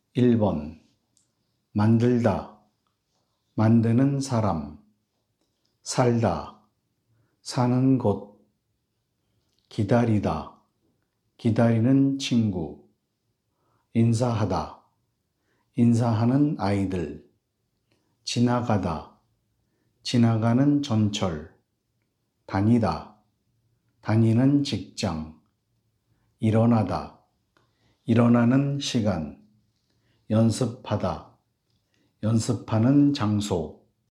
1번 만들다, 만드는 사람. 살다, 사는 곳. 기다리다, 기다리는 친구. 인사하다, 인사하는 아이들. 지나가다, 지나가는 전철. 다니다, 다니는 직장. 일어나다, 일어나는 시간. 연습하다, 연습하는 장소.